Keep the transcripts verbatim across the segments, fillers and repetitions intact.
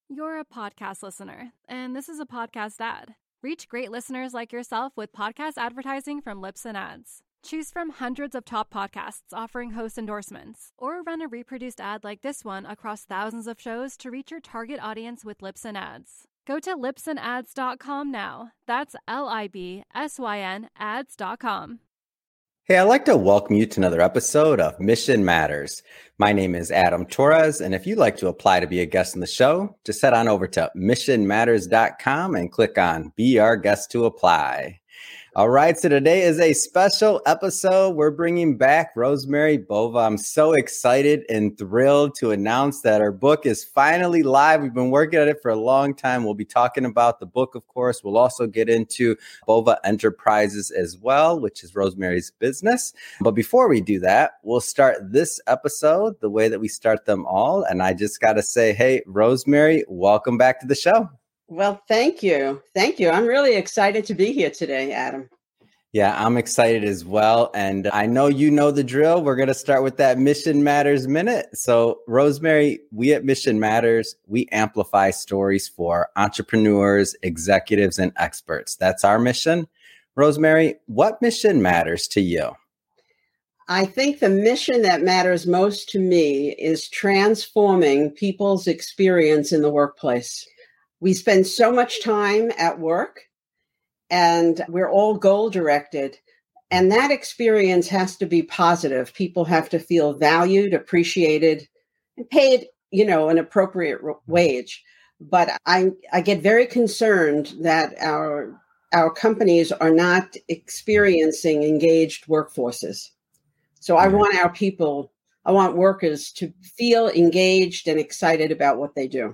You're a podcast listener, and this is a podcast ad. Reach great listeners like yourself with podcast advertising from Libsyn Ads. Choose from hundreds of top podcasts offering host endorsements, or run a reproduced ad like this one across thousands of shows to reach your target audience with Libsyn Ads. Go to libsyn ads dot com now. That's L I B S Y N ads dot com. Hey, I'd like to welcome you to another episode of Mission Matters. My name is Adam Torres, and if you'd like to apply to be a guest on the show, just head on over to mission matters dot com and click on Be Our Guest to apply. All right, so today is a special episode. We're bringing back Rosemary Bova. I'm so excited and thrilled to announce that our book is finally live. We've been working on it for a long time. We'll be talking about the book, of course. We'll also get into Bova Enterprises as well, which is Rosemary's business. But before we do that, we'll start this episode the way that we start them all. And I just got to say, hey, Rosemary, welcome back to the show. Well, thank you. Thank you. I'm really excited to be here today, Adam. Yeah, I'm excited as well. And I know you know the drill. We're going to start with that Mission Matters Minute. So, Rosemary, we at Mission Matters, we amplify stories for entrepreneurs, executives, and experts. That's our mission. Rosemary, what mission matters to you? I think the mission that matters most to me is transforming people's experience in the workplace. We spend so much time at work and we're all goal directed. And that experience has to be positive. People have to feel valued, appreciated, and paid, you know, an appropriate wage. But I, I get very concerned that our, our companies are not experiencing engaged workforces. So I want our people, I want workers to feel engaged and excited about what they do.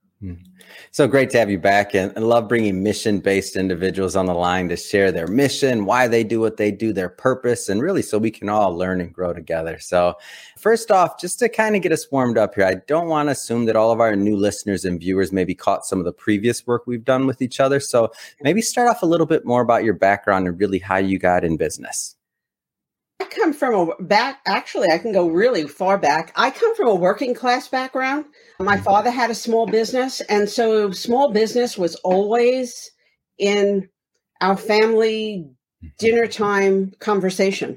So great to have you back, and I love bringing mission-based individuals on the line to share their mission, why they do what they do, their purpose, and really so we can all learn and grow together. So first off, just to kind of get us warmed up here, I don't want to assume that all of our new listeners and viewers maybe caught some of the previous work we've done with each other. So maybe start off a little bit more about your background and really how you got in business. I come from a back, actually, I can go really far back. I come from a working class background. My father had a small business, and so small business was always in our family dinner time conversation.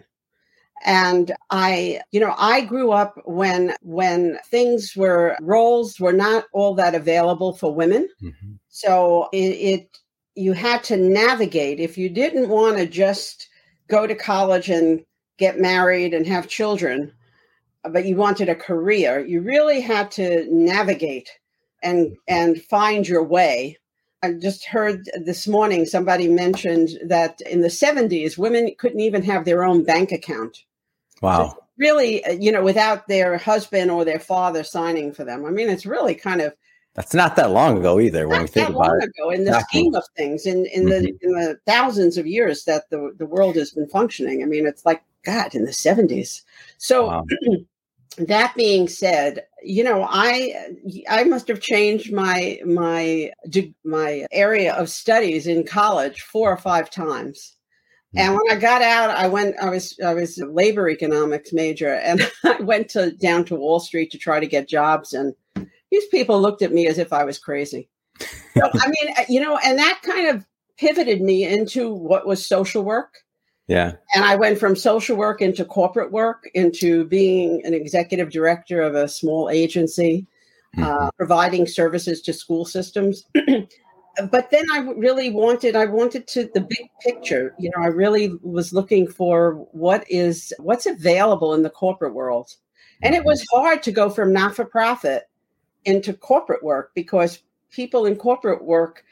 And I, you know, I grew up when, when things were, roles were not all that available for women. Mm-hmm. So it, it, you had to navigate. If you didn't want to just go to college and get married and have children, but you wanted a career, you really had to navigate and and find your way. I just heard this morning somebody mentioned that in the seventies, women couldn't even have their own bank account. Wow. So really, you know, without their husband or their father signing for them. I mean, it's really kind of That's not that long ago either, when we think about it. Not that long ago in the scheme of things, in, in, the, mm-hmm. in the thousands of years that the, the world has been functioning. I mean, it's like, God, in the seventies. So wow. That being said, you know, I I must have changed my my my area of studies in college four or five times. And when I got out, I went, I was, I was a labor economics major, and I went to down to Wall Street to try to get jobs. And these people looked at me as if I was crazy. So, I mean, you know, and that kind of pivoted me into what was social work. Yeah. And I went from social work into corporate work, into being an executive director of a small agency, mm-hmm. uh, providing services to school systems. But then I really wanted, I wanted to the big picture. You know, I really was looking for what is, what's available in the corporate world. And it was hard to go from not-for-profit into corporate work because people in corporate work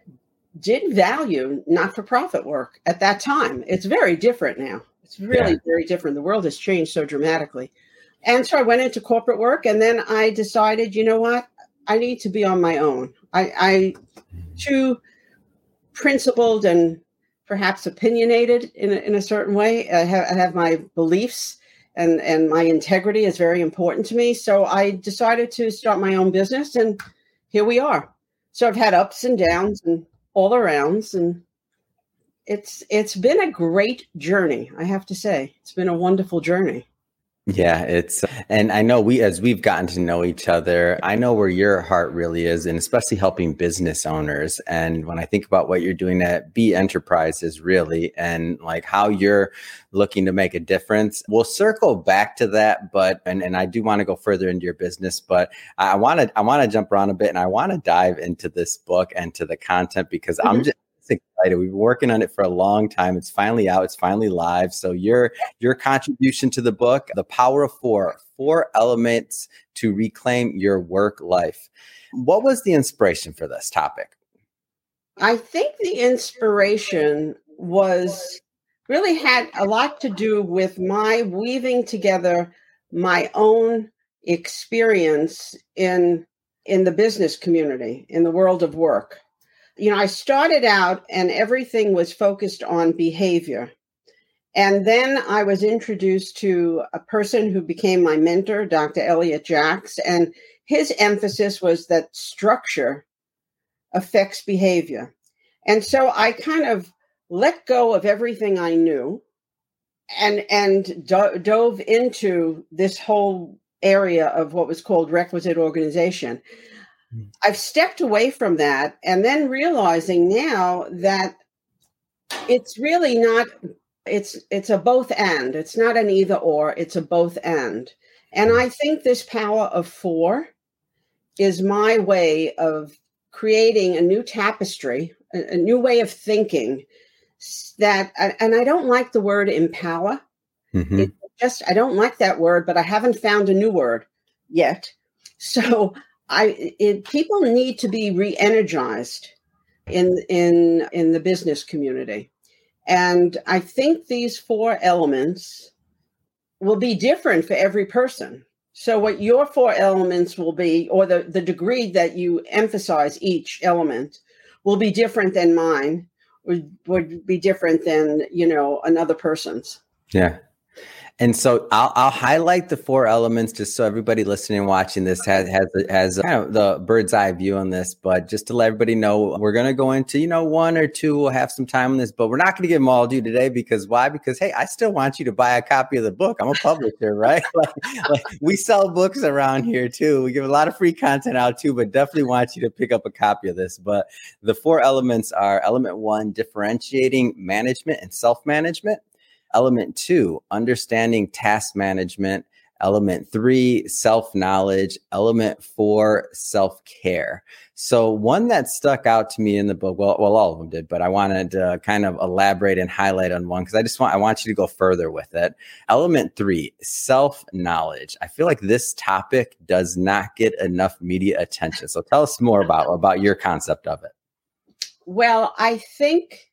did value not-for-profit work at that time. It's very different now. It's really yeah. very different. The world has changed so dramatically. And so I went into corporate work, and then I decided, you know what? I need to be on my own. I, I too principled and perhaps opinionated in a, in a certain way. I have, I have my beliefs, and, and my integrity is very important to me. So I decided to start my own business, and here we are. So I've had ups and downs and all arounds, and it's it's been a great journey, I have to say. It's been a wonderful journey. Yeah, it's, and I know we, as we've gotten to know each other, I know where your heart really is, and especially helping business owners. And when I think about what you're doing at B Enterprises, really, and like how you're looking to make a difference, we'll circle back to that. But, and, and I do want to go further into your business, but I want to, I want to jump around a bit, and I want to dive into this book and to the content, because mm-hmm. I'm just excited. We've been working on it for a long time. It's finally out. It's finally live. So your your contribution to the book, The Power of Four, Four Elements to Reclaim Your Work Life. What was the inspiration for this topic? I think the inspiration was really had a lot to do with my weaving together my own experience in in the business community, in the world of work. You know, I started out and everything was focused on behavior. And then I was introduced to a person who became my mentor, Doctor Elliot Jacks, and his emphasis was that structure affects behavior. And so I kind of let go of everything I knew and, and do- dove into this whole area of what was called requisite organization. I've stepped away from that, and then realizing now that it's really not, it's it's a both and. It's not an either or, it's a both and. And I think this power of four is my way of creating a new tapestry, a, a new way of thinking that, and I don't like the word empower. Mm-hmm. It just, I don't like that word, but I haven't found a new word yet. So I, it, people need to be re-energized in in in the business community, and I think these four elements will be different for every person. So, what your four elements will be, or the the degree that you emphasize each element, will be different than mine. Would would be different than you know another person's. Yeah. And so I'll, I'll highlight the four elements just so everybody listening and watching this has has has kind of the bird's eye view on this. But just to let everybody know, we're going to go into, you know, one or two. We'll have some time on this, but we're not going to give them all to you today. Because why? Because, hey, I still want you to buy a copy of the book. I'm a publisher, right? like, like we sell books around here, too. We give a lot of free content out, too, but definitely want you to pick up a copy of this. But the four elements are element one, differentiating management and self-management. Element two, understanding task management. Element three, self-knowledge. Element four, self-care. So one that stuck out to me in the book, well, well, all of them did, but I wanted to kind of elaborate and highlight on one because I just want, I want you to go further with it. Element three, self-knowledge. I feel like this topic does not get enough media attention. So tell us more about, about your concept of it. Well, I think,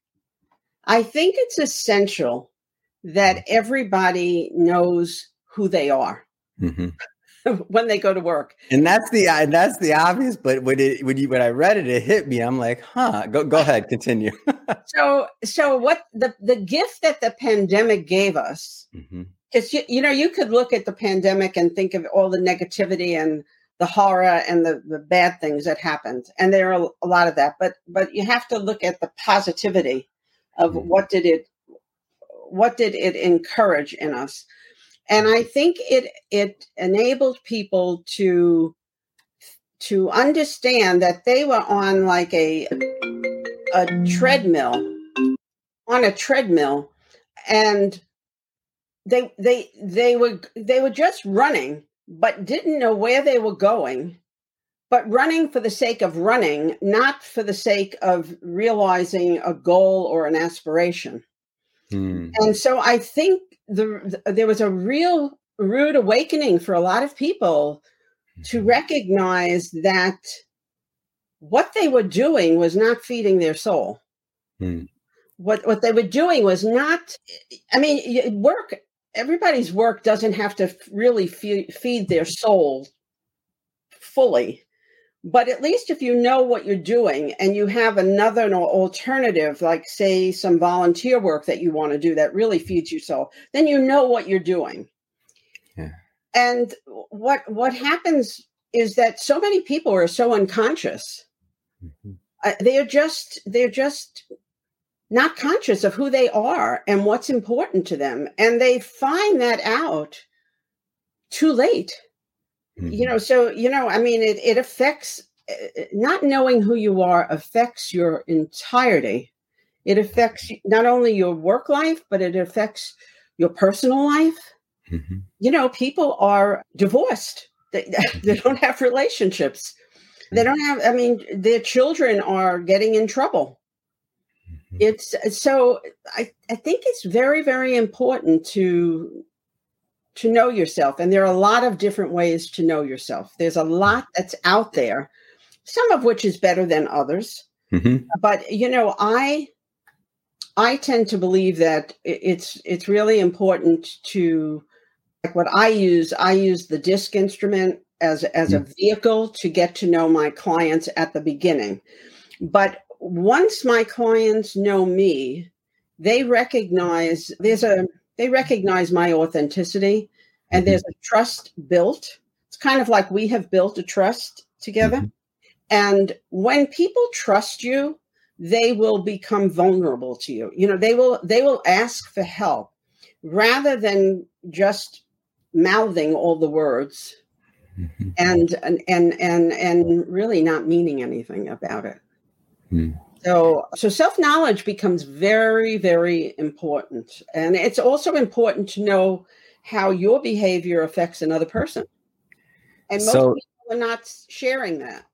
I think it's essential that everybody knows who they are mm-hmm. when they go to work. And that's the and that's the obvious, but when it when you when I read it, it hit me. I'm like, huh, go go ahead, continue. so so what the, the gift that the pandemic gave us, mm-hmm. is you, you know, you could look at the pandemic and think of all the negativity and the horror and the, the bad things that happened. And there are a lot of that, but but you have to look at the positivity of mm-hmm. what did it What did it encourage in us? And I think it it enabled people to to understand that they were on like a a treadmill, on a treadmill, and they they they were they were just running, but didn't know where they were going, but running for the sake of running, not for the sake of realizing a goal or an aspiration. Hmm. And so I think the, the there was a real rude awakening for a lot of people to recognize that what they were doing was not feeding their soul. Hmm. What what they were doing was not, I mean, work, everybody's work doesn't have to really fe- feed their soul fully. But at least if you know what you're doing and you have another alternative, like say some volunteer work that you want to do that really feeds your soul, then you know what you're doing. Yeah. And what what happens is that so many people are so unconscious. Mm-hmm. Uh, they're just they're just not conscious of who they are and what's important to them. And they find that out too late. Mm-hmm. You know, so, you know, I mean, it, it affects, not knowing who you are affects your entirety. It affects not only your work life, but it affects your personal life. Mm-hmm. You know, people are divorced. They, they don't have relationships. They don't have, I mean, their children are getting in trouble. Mm-hmm. It's so I, I think it's very, very important to, to know yourself. And there are a lot of different ways to know yourself. There's a lot that's out there, some of which is better than others. Mm-hmm. But, you know, I, I tend to believe that it's, it's really important to, like what I use, I use the DISC instrument as, as a vehicle to get to know my clients at the beginning. But once my clients know me, they recognize there's a, they recognize my authenticity and mm-hmm. there's a trust built. It's kind of like we have built a trust together. Mm-hmm. And when people trust you, they will become vulnerable to you. You know, they will, they will ask for help rather than just mouthing all the words mm-hmm. and, and, and, and, and really not meaning anything about it. Mm. So, so self-knowledge becomes very, very important. And it's also important to know how your behavior affects another person. And most so, people are not sharing that.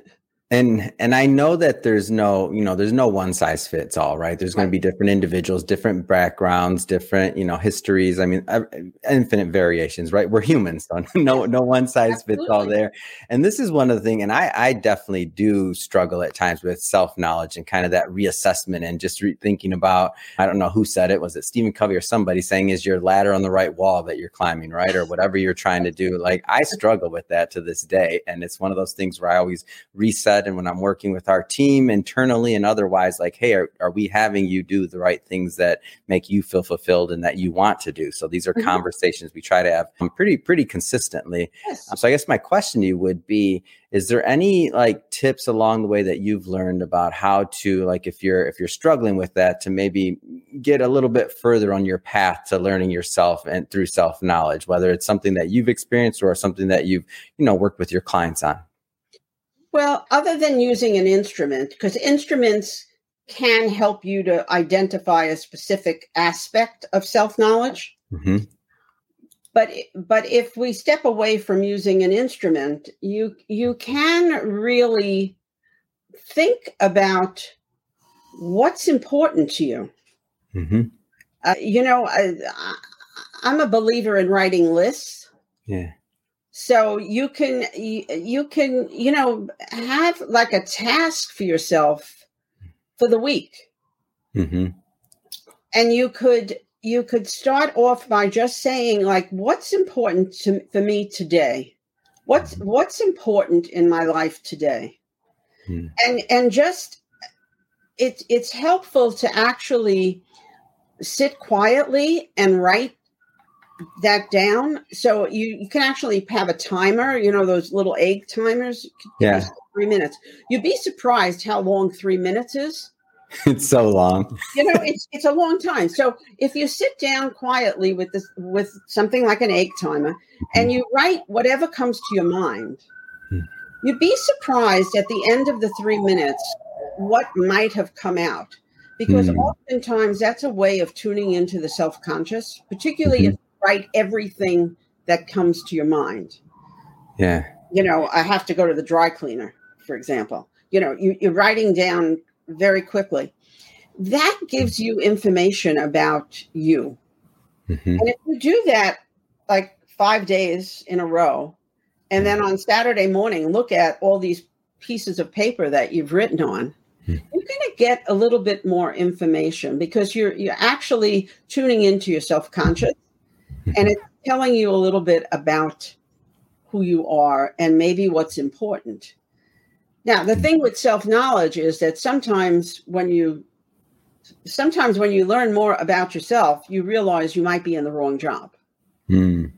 And and I know that there's no, you know, there's no one size fits all, right? There's going to be different individuals, different backgrounds, different, you know, histories. I mean, uh, infinite variations, right? We're humans, so no no one size Absolutely. Fits all there. And this is one of the things, and I, I definitely do struggle at times with self-knowledge and kind of that reassessment and just re- thinking about, I don't know who said it, was it Stephen Covey or somebody saying, is your ladder on the right wall that you're climbing, right? Or whatever you're trying to do. Like I struggle with that to this day. And it's one of those things where I always reset. And when I'm working with our team internally and otherwise, like, hey, are, are we having you do the right things that make you feel fulfilled and that you want to do? So these are mm-hmm. conversations we try to have pretty, pretty consistently. Yes. Um, so I guess my question to you would be, is there any like tips along the way that you've learned about how to, like, if you're, if you're struggling with that, to maybe get a little bit further on your path to learning yourself and through self-knowledge, whether it's something that you've experienced or something that you've, you know, worked with your clients on? Well, other than using an instrument, because instruments can help you to identify a specific aspect of self-knowledge. Mm-hmm. But but if we step away from using an instrument, you you can really think about what's important to you. Mm-hmm. Uh, you know, I, I'm a believer in writing lists. Yeah. So you can, you, you can, you know, have like a task for yourself for the week. Mm-hmm. And you could, you could start off by just saying like, what's important to, for me today? What's, mm-hmm. what's important in my life today? Mm-hmm. And, and just, it, it's helpful to actually sit quietly and write that down. So you, you can actually have a timer, you know, those little egg timers. Yeah. Three minutes. You'd be surprised how long three minutes is. It's so long. You know, it's it's a long time. So if you sit down quietly with this, with something like an egg timer, mm-hmm. and you write whatever comes to your mind, mm-hmm. you'd be surprised at the end of the three minutes what might have come out. Because mm-hmm. oftentimes that's a way of tuning into the self-conscious, particularly mm-hmm. if write everything that comes to your mind. Yeah. You know, I have to go to the dry cleaner, for example. You know, you, you're writing down very quickly. That gives you information about you. Mm-hmm. And if you do that like five days in a row, and then on Saturday morning, look at all these pieces of paper that you've written on, mm-hmm. you're going to get a little bit more information because you're you're actually tuning into your self-conscious. And it's telling you a little bit about who you are and maybe what's important. Now, the thing with self-knowledge is that sometimes when you sometimes when you learn more about yourself, you realize you might be in the wrong job. Mm.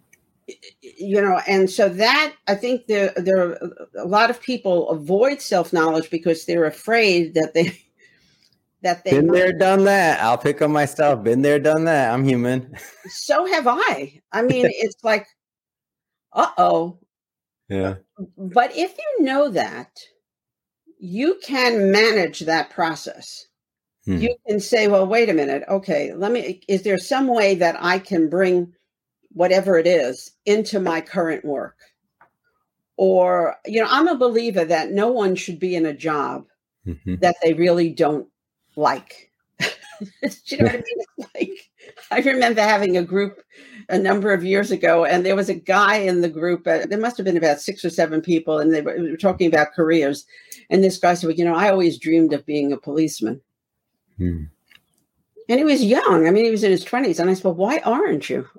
You know, and so that I think there there are a lot of people avoid self-knowledge because they're afraid that they that they been there, done that. I'll pick on myself. Been there, done that. I'm human. So have I. I mean, it's like, uh-oh. Yeah. But if you know that, you can manage that process. Hmm. You can say, well, wait a minute. Okay, let me, is there some way that I can bring whatever it is into my current work? Or, you know, I'm a believer that no one should be in a job mm-hmm. that they really don't like. Do you know what I mean? Like, I remember having a group a number of years ago, and there was a guy in the group. Uh, there must have been about six or seven people, and they were, we were talking about careers. And this guy said, well, you know, I always dreamed of being a policeman. Hmm. And he was young. I mean, he was in his twenties. And I said, well, why aren't you?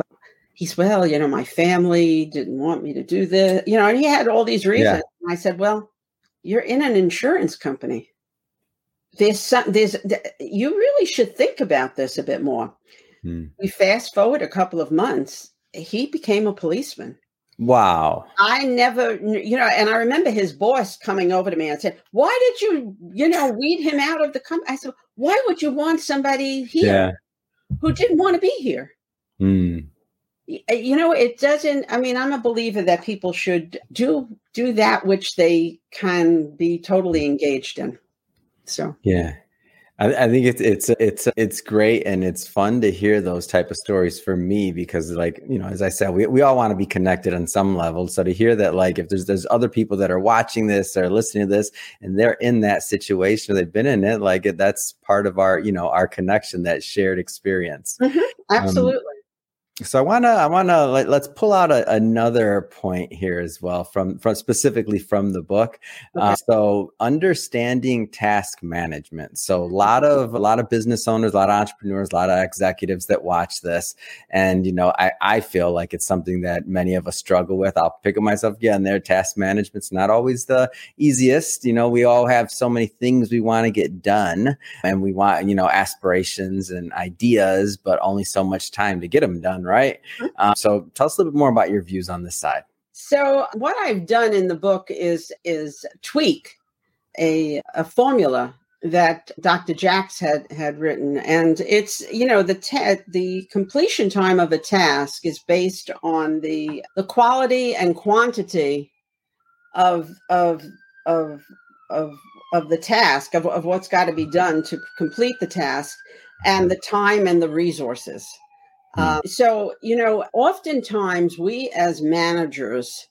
He said, well, you know, my family didn't want me to do this. You know, and he had all these reasons. Yeah. And I said, well, you're in an insurance company. There's some, there's, you really should think about this a bit more. Hmm. We fast forward a couple of months, he became a policeman. Wow. I never, you know, and I remember his boss coming over to me and said, why did you, you know, weed him out of the company? I said, why would you want somebody here yeah. who didn't want to be here? Hmm. You know, it doesn't, I mean, I'm a believer that people should do, do that which they can be totally engaged in. So, yeah, I, I think it's, it's, it's, it's great. And it's fun to hear those type of stories for me, because like, you know, as I said, we, we all want to be connected on some level. So to hear that, like, if there's, there's other people that are watching this or listening to this and they're in that situation, or they've been in it, like it, that's part of our, you know, our connection, that shared experience. Mm-hmm. Absolutely. Um, So I want to, I want to, let, let's pull out a, another point here as well from, from specifically from the book. Okay. Uh, so understanding task management. So a lot of, a lot of business owners, a lot of entrepreneurs, a lot of executives that watch this. And, you know, I, I feel like it's something that many of us struggle with. I'll pick up myself again there. Task management's not always the easiest. You know, we all have so many things we want to get done, and we want, you know, aspirations and ideas, but only so much time to get them done. Right. Um, so tell us a little bit more about your views on this side. So what I've done in the book is, is tweak a, a formula that Doctor Jacks had, had written. And it's, you know, the, ta- the completion time of a task is based on the, the quality and quantity of, of, of, of, of the task, of, of what's got to be done to complete the task, and the time and the resources. Uh, so, you know, oftentimes we as managers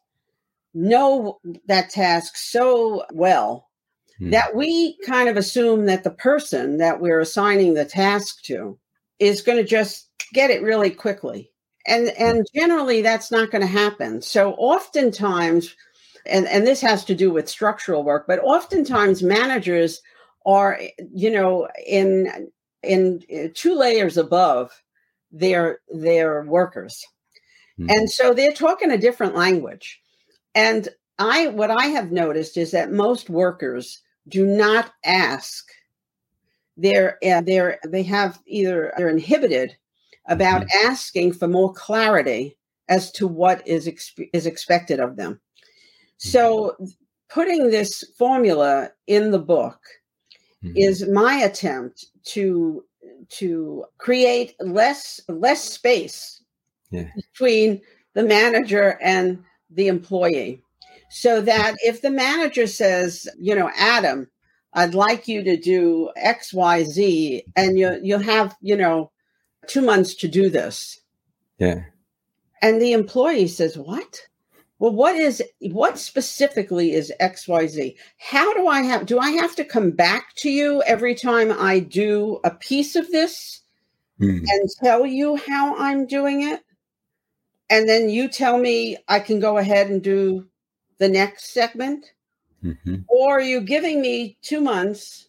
know that task so well hmm. that we kind of assume that the person that we're assigning the task to is going to just get it really quickly. And, and generally that's not going to happen. So oftentimes, and, and this has to do with structural work, but oftentimes managers are, you know, in, in two layers above their their workers. Mm-hmm. And so they're talking a different language. And I what I have noticed is that most workers do not ask. They're uh, they're they have either they're inhibited about mm-hmm. asking for more clarity as to what is exp- is expected of them. Mm-hmm. So putting this formula in the book mm-hmm. is my attempt to to create less less space yeah. between the manager and the employee, so that if the manager says, you know, Adam, I'd like you to do X, Y, Z, and you you'll have, you know, two months to do this. Yeah. And the employee says, what? Well, what is, what specifically is X, Y, Z? How do I have, do I have to come back to you every time I do a piece of this mm. and tell you how I'm doing it? And then you tell me I can go ahead and do the next segment? Mm-hmm. Or are you giving me two months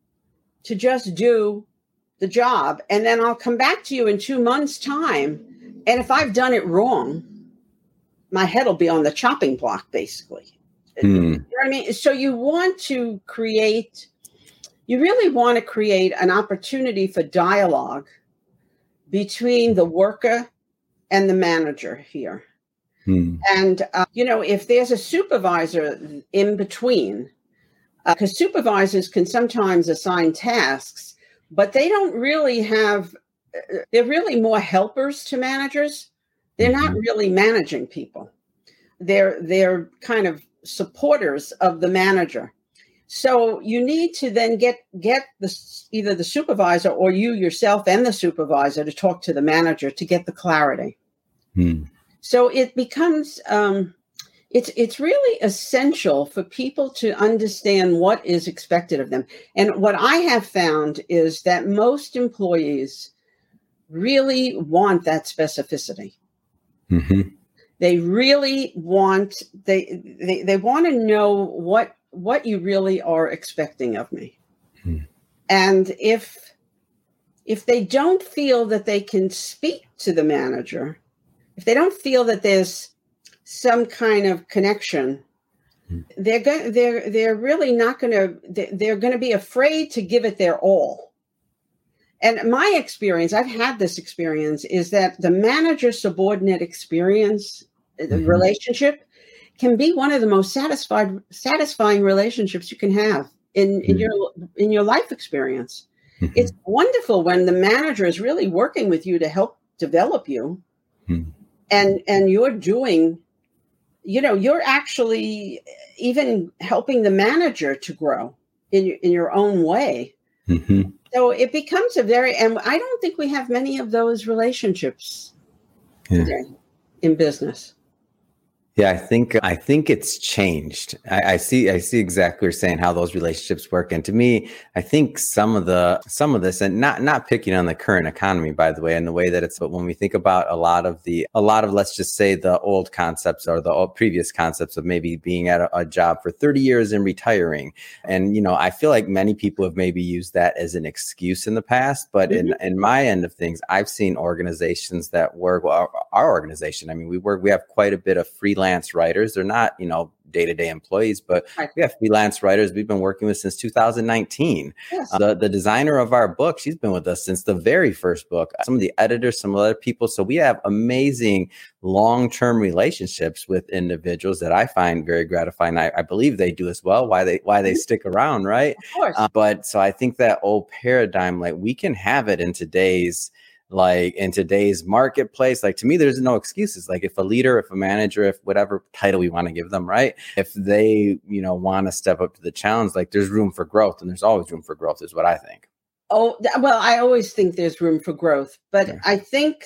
to just do the job? And then I'll come back to you in two months' time. And if I've done it wrong, my head will be on the chopping block, basically. Hmm. You know what I mean? So you want to create, you really want to create an opportunity for dialogue between the worker and the manager here. Hmm. And, uh, you know, if there's a supervisor in between, because uh, supervisors can sometimes assign tasks, but they don't really have, uh, they're really more helpers to managers. They're not really managing people. they're they're kind of supporters of the manager. So you need to then get get the either the supervisor or you yourself and the supervisor to talk to the manager to get the clarity. Hmm. So it becomes um, it's it's really essential for people to understand what is expected of them. And what I have found is that most employees really want that specificity. Mm-hmm. They really want they they, they want to know what what you really are expecting of me. Hmm. And if if they don't feel that they can speak to the manager, if they don't feel that there's some kind of connection, hmm. they're going they're they're really not going to they're going to be afraid to give it their all. And my experience, I've had this experience, is that the manager subordinate experience, the mm-hmm. relationship, can be one of the most satisfied, satisfying relationships you can have in, in mm-hmm. your in your life experience. Mm-hmm. It's wonderful when the manager is really working with you to help develop you, mm-hmm. and and you're doing, you know, you're actually even helping the manager to grow in your, in your own way. Mm-hmm. So it becomes a very, and I don't think we have many of those relationships yeah. today in business. Yeah, I think I think it's changed. I, I see I see exactly what you're saying, how those relationships work. And to me, I think some of the some of this, and not not picking on the current economy, by the way, and the way that it's, but when we think about a lot of the a lot of let's just say the old concepts or the old previous concepts of maybe being at a, a job for thirty years and retiring. And you know, I feel like many people have maybe used that as an excuse in the past. But mm-hmm. in, in my end of things, I've seen organizations that work, well, our, our organization, I mean, we work, we have quite a bit of freelance writers. They're not, you know, day-to-day employees, but we have freelance writers we've been working with since two thousand nineteen. Yes. Uh, the, the designer of our book, she's been with us since the very first book. Some of the editors, some other people. So we have amazing long-term relationships with individuals that I find very gratifying. I, I believe they do as well. Why they why they stick around, right? Of course. Uh, but so I think that old paradigm, like we can have it in today's like in today's marketplace. Like to me, there's no excuses. Like if a leader, if a manager, if whatever title we want to give them, right? If they, you know, want to step up to the challenge, like there's room for growth, and there's always room for growth is what I think. Oh, well, I always think there's room for growth, but yeah. I think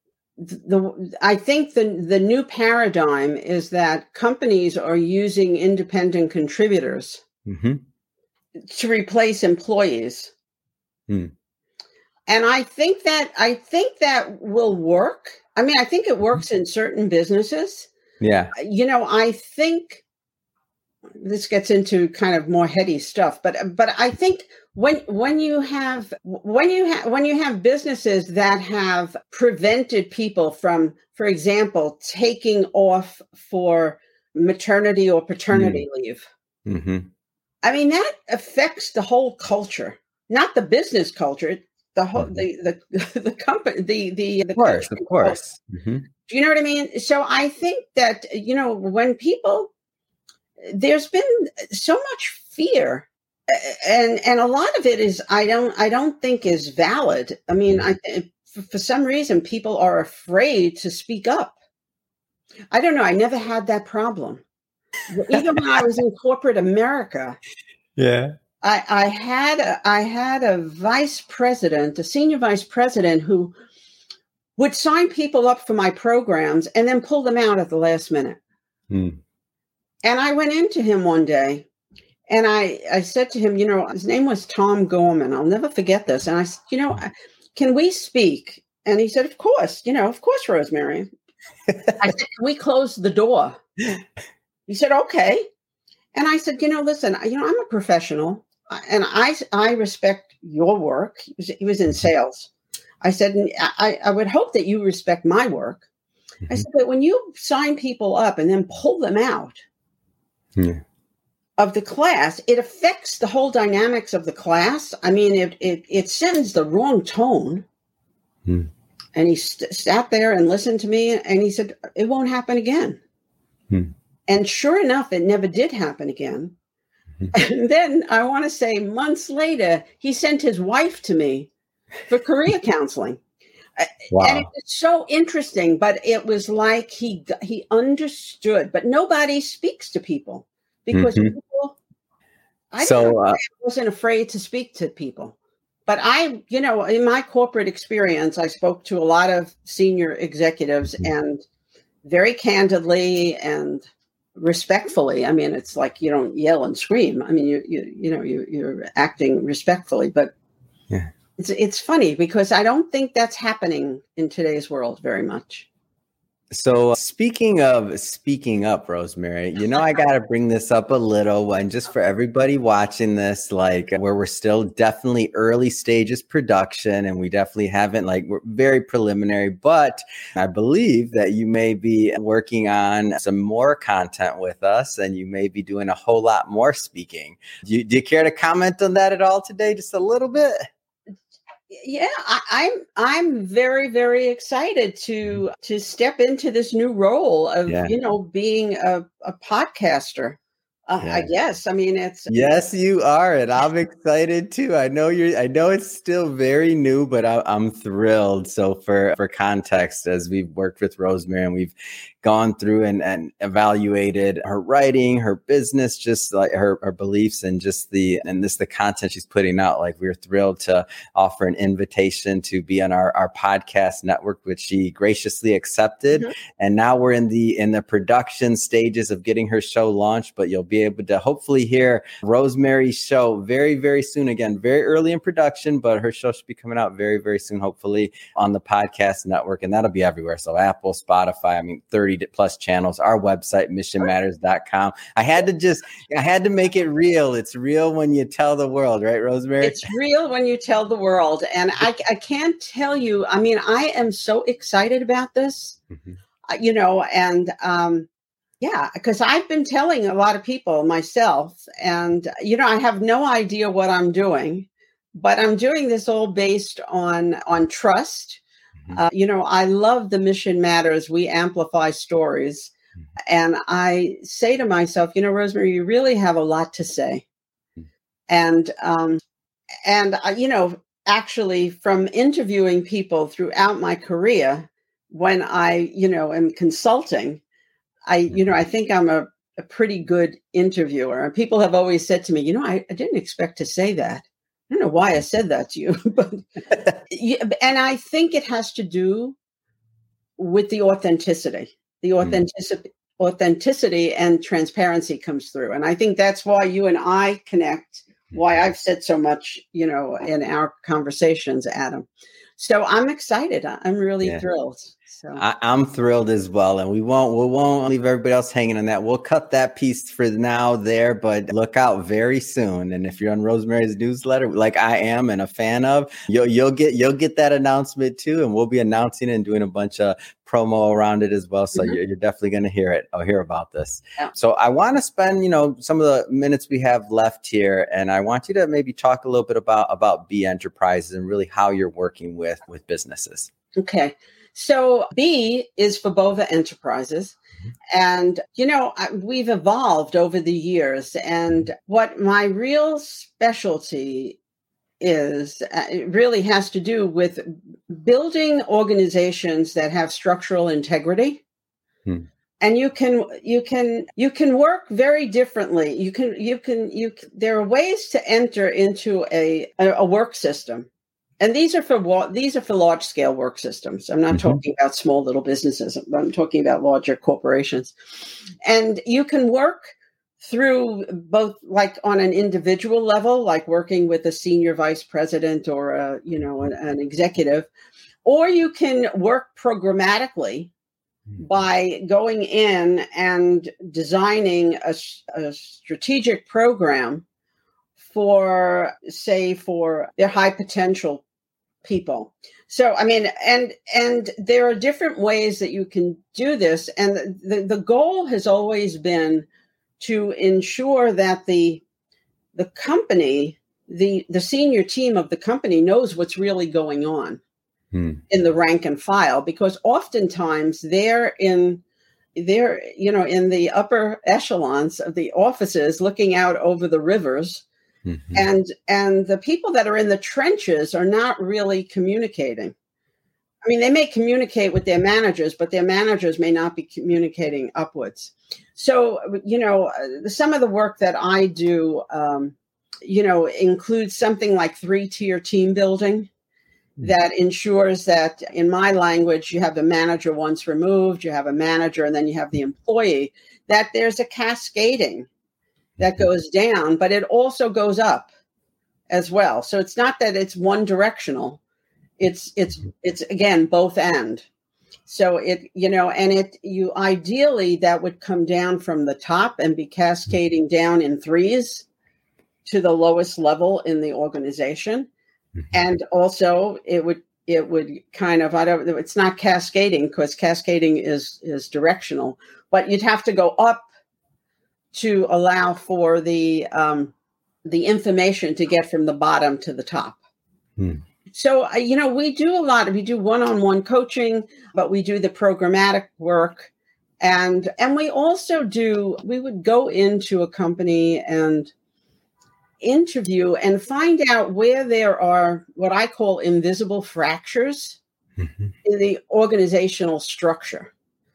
the, I think the, the new paradigm is that companies are using independent contributors mm-hmm. to replace employees. Hmm. And I think that I think that will work. I mean, I think it works in certain businesses. Yeah. You know, I think this gets into kind of more heady stuff, but but I think when when you have when you have when you have businesses that have prevented people from, for example, taking off for maternity or paternity mm. leave. Mm-hmm. I mean, that affects the whole culture, not the business culture. The whole, the, the, the company, the, the, the, of course, of course. Mm-hmm. Do you know what I mean? So I think that, you know, when people, there's been so much fear and, and a lot of it is, I don't, I don't think is valid. I mean, I, for some reason, people are afraid to speak up. I don't know. I never had that problem. Even when I was in corporate America. Yeah. I, I had a, I had a vice president, a senior vice president who would sign people up for my programs and then pull them out at the last minute. Hmm. And I went into him one day and I, I said to him, you know, his name was Tom Gorman. I'll never forget this. And I said, you know, can we speak? And he said, of course, you know, of course, Rosemary. I said, can we close the door? He said, okay. And I said, you know, listen, you know, I'm a professional. And I, I respect your work. He was, he was in sales. I said, I, I would hope that you respect my work. Mm-hmm. I said, but when you sign people up and then pull them out yeah. of the class, it affects the whole dynamics of the class. I mean, it it, it sends the wrong tone. Mm. And he st- sat there and listened to me. And he said, it won't happen again. Mm. And sure enough, it never did happen again. And then I want to say months later, he sent his wife to me for career counseling. Wow. And it was so interesting, but it was like he he understood, but nobody speaks to people because Mm-hmm. people, I So, don't know, uh, I wasn't afraid to speak to people. But I, you know, in my corporate experience, I spoke to a lot of senior executives Mhm. and very candidly and respectfully. I mean, it's like you don't yell and scream. I mean, you you you know, you you're acting respectfully, but yeah. it's it's funny because I don't think that's happening in today's world very much. So speaking of speaking up, Rosemary, you know, I got to bring this up a little, and just for everybody watching this, like where we're still definitely early stages production, and we definitely haven't, like, we're very preliminary, but I believe that you may be working on some more content with us, and you may be doing a whole lot more speaking. Do you, do you care to comment on that at all today? Just a little bit? Yeah, I, I'm I'm very very excited to to step into this new role of Yeah. you know being a, a podcaster. Uh, Yeah. I guess I mean it's Yes, you are, and I'm excited too. I know you're. I know it's still very new, but I, I'm thrilled. So, for for context, as we've worked with Rosemary and we've gone through and, and evaluated her writing, her business, just like her, her beliefs, and just the and this the content she's putting out. Like, we're thrilled to offer an invitation to be on our, our podcast network, which she graciously accepted. Mhm. And now we're in the in the production stages of getting her show launched. But you'll be able to hopefully hear Rosemary's show very, very soon. Again, very early in production, but her show should be coming out very, very soon, hopefully on the podcast network. And that'll be everywhere. So Apple, Spotify, I mean, thirty plus channels, our website, mission matters dot com. I had to just, I had to make it real. It's real when you tell the world, right, Rosemary? It's real when you tell the world. And I, I can't tell you, I mean, I am so excited about this, Mhm. uh, you know, and um, yeah, because I've been telling a lot of people myself, and, you know, I have no idea what I'm doing, but I'm doing this all based on, on trust. Mhm. Uh, you know, I love the Mission Matters. We amplify stories. Mhm. And I say to myself, you know, Rosemary, you really have a lot to say. Mhm. And, um, and uh, you know, actually from interviewing people throughout my career, when I, you know, am consulting, I, you know, I think I'm a, a pretty good interviewer. And people have always said to me, you know, I, I didn't expect to say that. I don't know why I said that to you, but yeah, and I think it has to do with the authenticity. The authenticity, authenticity and transparency comes through, and I think that's why you and I connect. Why I've said so much, you know, in our conversations, Adam. So I'm excited. I'm really Yeah. thrilled. So I, I'm thrilled as well, and we won't we won't leave everybody else hanging on that. We'll cut that piece for now there, but look out very soon. And if you're on Rosemary's newsletter, like I am and a fan of, you'll you'll get you'll get that announcement too, and we'll be announcing it and doing a bunch of promo around it as well. So mm-hmm. you're, you're definitely going to hear it or hear about this. Yeah. So I want to spend, you know, some of the minutes we have left here, and I want you to maybe talk a little bit about about B Enterprises and really how you're working with with businesses. Okay. So B is for Bova Enterprises. And, you know, we've evolved over the years. And what my real specialty is, uh, it really has to do with building organizations that have structural integrity. Hmm. And you can, you can, you can work very differently. You can, you can, you, there are ways to enter into a, a, a work system. And these are for these are for large scale work systems. I'm not mm-hmm. talking about small little businesses. I'm talking about larger corporations. And you can work through both, like on an individual level, like working with a senior vice president or a, you know, an, an executive, or you can work programmatically by going in and designing a, a strategic program for, say, for their high potential people. So, I mean, and and there are different ways that you can do this. And the, the goal has always been to ensure that the the company, the, the senior team of the company knows what's really going on hmm. in the rank and file, because oftentimes they're in they're, you know, in the upper echelons of the offices looking out over the rivers. Mm-hmm. And and the people that are in the trenches are not really communicating. I mean, they may communicate with their managers, but their managers may not be communicating upwards. So, you know, some of the work that I do, um, you know, includes something like three-tier team building that ensures that, in my language, you have the manager once removed, you have a manager, and then you have the employee, that there's a cascading that goes down, but it also goes up as well. So it's not that it's one directional. It's, it's, it's again, both end. So it, you know, and it, you ideally that would come down from the top and be cascading down in threes to the lowest level in the organization. Mm-hmm. And also it would, it would kind of, I don't, it's not cascading because cascading is, is directional, but you'd have to go up to allow for the, um, the information to get from the bottom to the top. Mm. So, you know, we do a lot of, we do one-on-one coaching, but we do the programmatic work. And, and we also do, we would go into a company and interview and find out where there are what I call invisible fractures mm-hmm. in the organizational structure.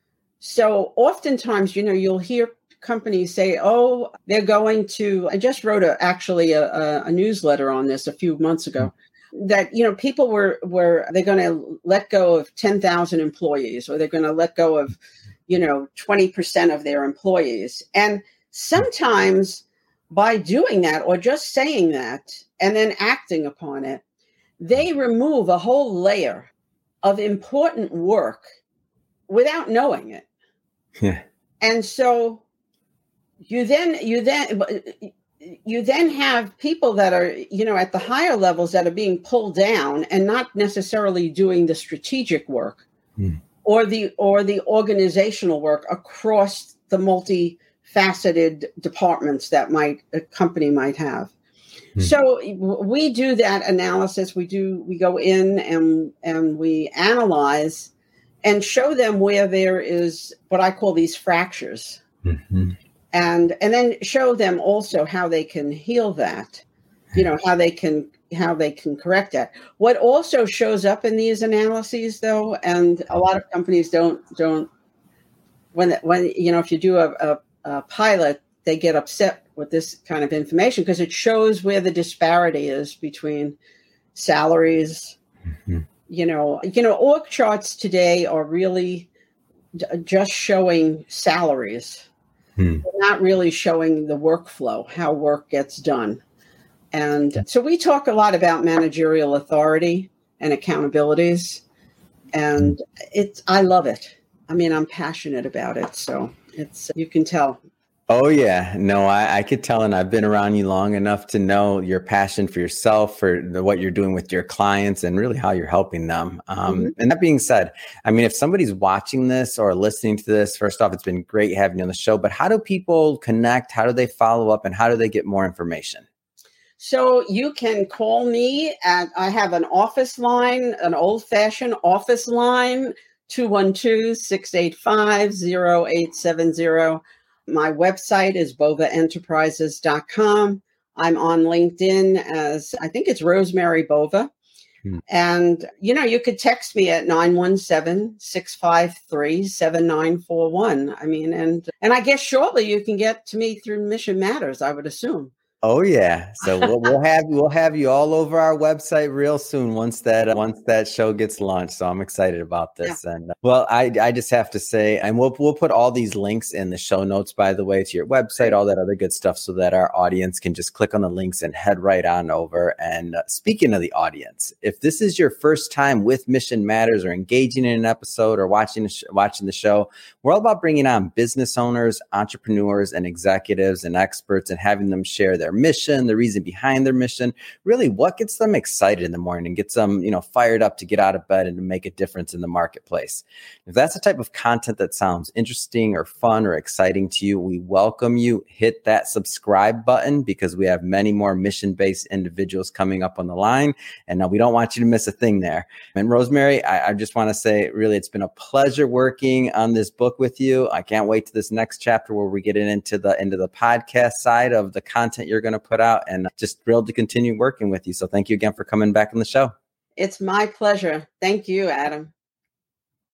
So oftentimes, you know, you'll hear companies say, oh, they're going to, I just wrote a, actually a, a, a newsletter on this a few months ago. Mm-hmm. That, you know, people were, were they're going to let go of ten thousand employees, or they're going to let go of, you know, twenty percent of their employees. And sometimes by doing that or just saying that and then acting upon it, they remove a whole layer of important work without knowing it. Yeah. And so you then, you then, you then have people that are, you know, at the higher levels that are being pulled down and not necessarily doing the strategic work mm. or the or the organizational work across the multifaceted departments that might a company might have. Mm. So we do that analysis. We do we go in and and we analyze and show them where there is what I call these fractures. Mm-hmm. And and then show them also how they can heal that, you know, how they can how they can correct that. What also shows up in these analyses, though, and a lot of companies don't don't when when you know if you do a, a, a pilot, they get upset with this kind of information because it shows where the disparity is between salaries. Mm-hmm. You know, you know, org charts today are really d- just showing salaries. Hmm. Not really showing the workflow, how work gets done. And so we talk a lot about managerial authority and accountabilities. And it's, I love it. I mean, I'm passionate about it. So it's, you can tell. Oh, yeah. No, I, I could tell. And I've been around you long enough to know your passion for yourself, for the, what you're doing with your clients and really how you're helping them. Um, mm-hmm. And that being said, I mean, if somebody's watching this or listening to this, first off, it's been great having you on the show. But how do people connect? How do they follow up? And how do they get more information? So you can call me at, I have an office line, an old fashioned office line, two one two, six eight five, zero eight seven zero. My website is bova enterprises dot com. I'm on LinkedIn as, I think it's Rosemary Bova. Hmm. And, you know, you could text me at nine one seven, six five three, seven nine four one. I mean, and, and I guess shortly you can get to me through Mission Matters, I would assume. Oh yeah, so we'll, we'll have we'll have you all over our website real soon once that uh, once that show gets launched. So I'm excited about this. Yeah. And uh, well, I I just have to say, and we'll we'll put all these links in the show notes, by the way, to your website, all that other good stuff, so that our audience can just click on the links and head right on over. And uh, speaking of the audience, if this is your first time with Mission Matters or engaging in an episode or watching sh- watching the show, we're all about bringing on business owners, entrepreneurs, and executives and experts, and having them share their mission, the reason behind their mission, really what gets them excited in the morning and gets them, you know, fired up to get out of bed and to make a difference in the marketplace. If that's the type of content that sounds interesting or fun or exciting to you, we welcome you. Hit that subscribe button because we have many more mission-based individuals coming up on the line. And now we don't want you to miss a thing there. And Rosemary, I, I just want to say, really, it's been a pleasure working on this book with you. I can't wait to this next chapter where we get into the into the podcast side of the content you're going to put out, and just thrilled to continue working with you. So thank you again for coming back on the show. It's my pleasure. Thank you, Adam.